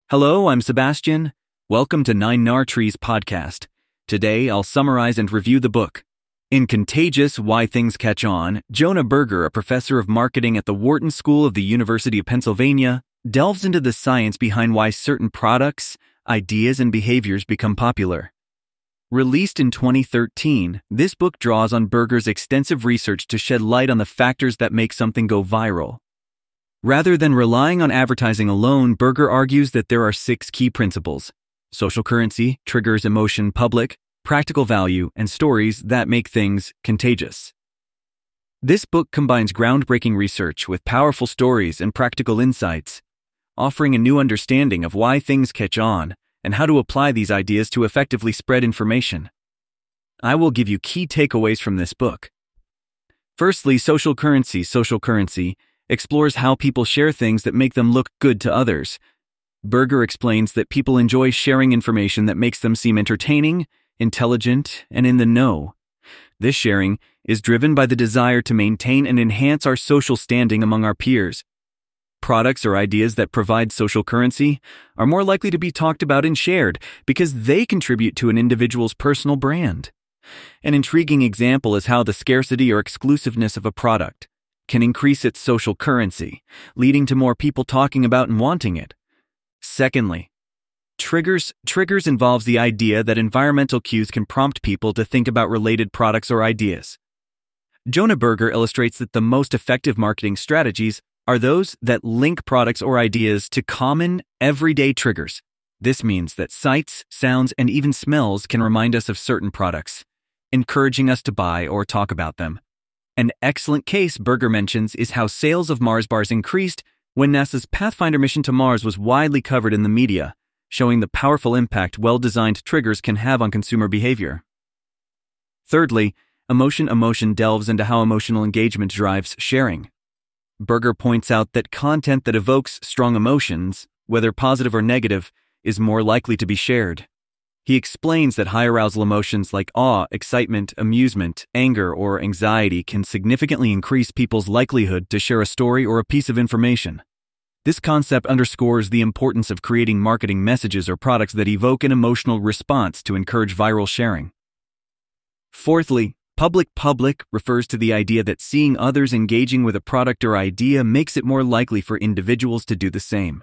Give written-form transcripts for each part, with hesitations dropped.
Hello, I'm Sebastian. Welcome to Nine Nar Trees podcast. Today, I'll summarize and review the book. In Contagious: Why Things Catch On, Jonah Berger, a professor of marketing at the Wharton School of the University of Pennsylvania, delves into the science behind why certain products, ideas, and behaviors become popular. Released in 2013, this book draws on Berger's extensive research to shed light on the factors that make something go viral. Rather than relying on advertising alone, Berger argues that there are 6 key principles: social currency, triggers, emotion, public, practical value, and stories that make things contagious. This book combines groundbreaking research with powerful stories and practical insights, offering a new understanding of why things catch on and how to apply these ideas to effectively spread information. I will give you key takeaways from this book. Firstly, social currency. Social currency explores how people share things that make them look good to others. Berger explains that people enjoy sharing information that makes them seem entertaining, intelligent, and in the know. This sharing is driven by the desire to maintain and enhance our social standing among our peers. Products or ideas that provide social currency are more likely to be talked about and shared because they contribute to an individual's personal brand. An intriguing example is how the scarcity or exclusiveness of a product can increase its social currency, leading to more people talking about and wanting it. Secondly, triggers. Triggers involves the idea that environmental cues can prompt people to think about related products or ideas. Jonah Berger illustrates that the most effective marketing strategies are those that link products or ideas to common, everyday triggers. This means that sights, sounds, and even smells can remind us of certain products, encouraging us to buy or talk about them. An excellent case Berger mentions is how sales of Mars bars increased when NASA's Pathfinder mission to Mars was widely covered in the media, showing the powerful impact well-designed triggers can have on consumer behavior. Thirdly, emotion. Emotion delves into how emotional engagement drives sharing. Berger points out that content that evokes strong emotions, whether positive or negative, is more likely to be shared. He explains that high arousal emotions like awe, excitement, amusement, anger, or anxiety can significantly increase people's likelihood to share a story or a piece of information. This concept underscores the importance of creating marketing messages or products that evoke an emotional response to encourage viral sharing. Fourthly, public. Public refers to the idea that seeing others engaging with a product or idea makes it more likely for individuals to do the same.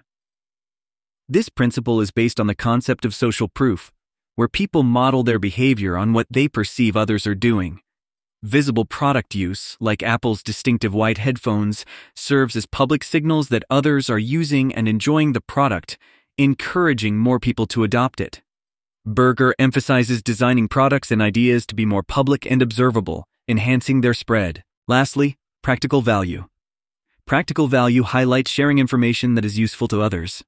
This principle is based on the concept of social proof, where people model their behavior on what they perceive others are doing. Visible product use, like Apple's distinctive white headphones, serves as public signals that others are using and enjoying the product, encouraging more people to adopt it. Berger emphasizes designing products and ideas to be more public and observable, enhancing their spread. Lastly, practical value. Practical value highlights sharing information that is useful to others.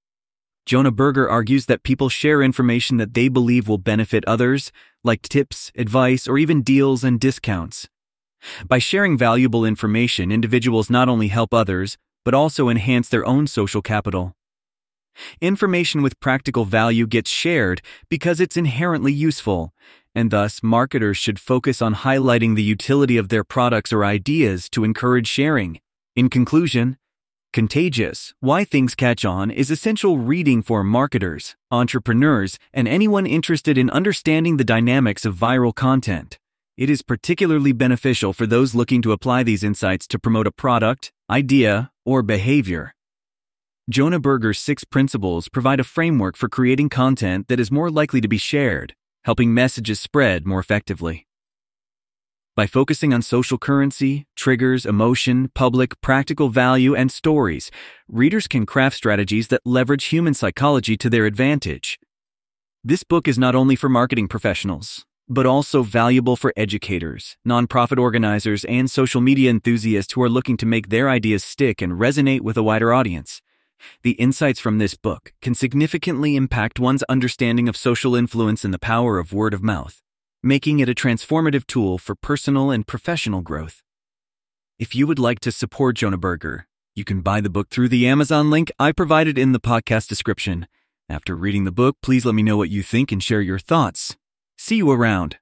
Jonah Berger argues that people share information that they believe will benefit others, like tips, advice, or even deals and discounts. By sharing valuable information, individuals not only help others, but also enhance their own social capital. Information with practical value gets shared because it's inherently useful, and thus marketers should focus on highlighting the utility of their products or ideas to encourage sharing. In conclusion, Contagious: Why Things Catch On is essential reading for marketers, entrepreneurs, and anyone interested in understanding the dynamics of viral content. It is particularly beneficial for those looking to apply these insights to promote a product, idea, or behavior. Jonah Berger's 6 principles provide a framework for creating content that is more likely to be shared, helping messages spread more effectively. By focusing on social currency, triggers, emotion, public, practical value, and stories, readers can craft strategies that leverage human psychology to their advantage. This book is not only for marketing professionals, but also valuable for educators, nonprofit organizers, and social media enthusiasts who are looking to make their ideas stick and resonate with a wider audience. The insights from this book can significantly impact one's understanding of social influence and the power of word of mouth, making it a transformative tool for personal and professional growth. If you would like to support Jonah Berger, you can buy the book through the Amazon link I provided in the podcast description. After reading the book, please let me know what you think and share your thoughts. See you around.